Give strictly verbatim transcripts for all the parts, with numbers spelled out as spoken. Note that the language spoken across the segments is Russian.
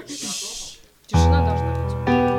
Тишина должна быть.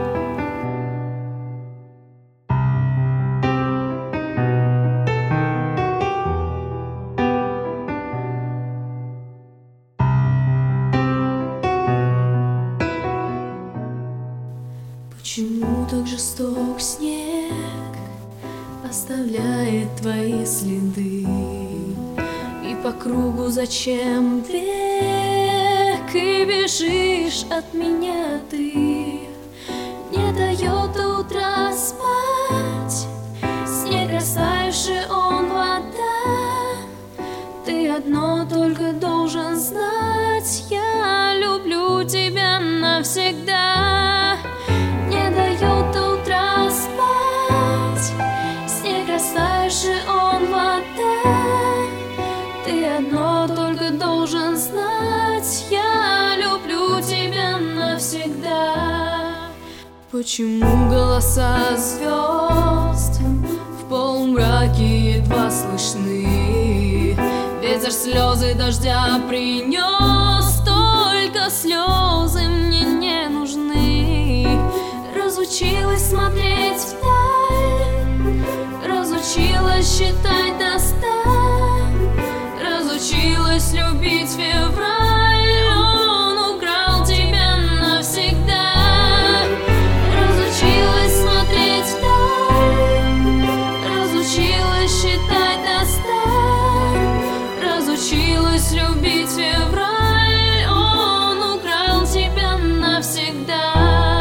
Почему так жесток снег оставляет твои следы? И по кругу зачем бег? И бежишь от меня ты. Не дает до утра спать. Снег растаявший, он вода. Ты одно только должен знать: я люблю тебя навсегда. Не дает до утра спать. Снег растаявший, он вода. Ты одно только должен знать: я люблю тебя навсегда. Почему голоса звезд в полумраке едва слышны? Ветер слезы дождя принес, только слезы мне не нужны. Разучилась смотреть вдаль, разучилась считать до ста, разучилась любить февраль, он украл тебя навсегда. Разучилась смотреть вдаль, разучилась считать до ста, разучилась любить февраль, он украл тебя навсегда.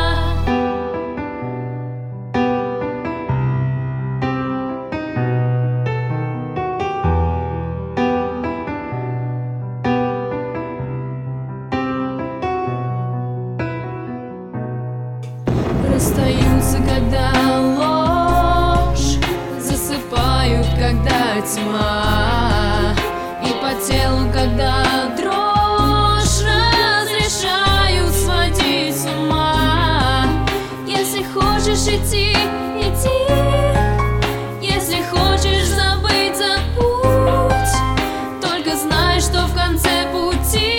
Расстаются, когда ложь, засыпают, когда тьма, и по телу, когда дрожь, разрешают сводить с ума. Если хочешь идти, иди. Если хочешь забыть, забудь. Только знай, что в конце пути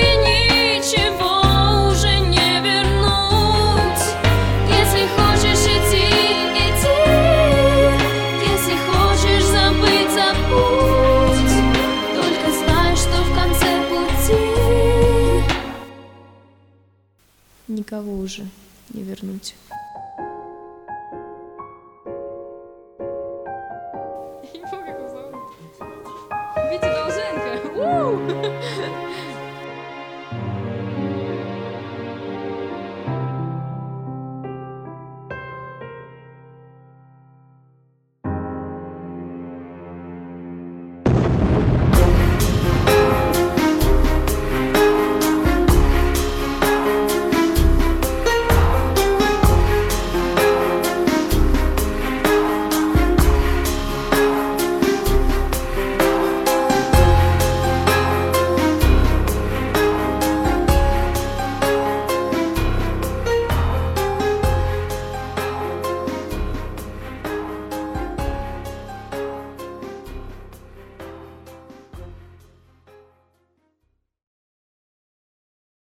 ничего уже не вернуть. Если хочешь идти, иди. Если хочешь забыть, забудь. Только знай, что в конце пути никого уже не вернуть.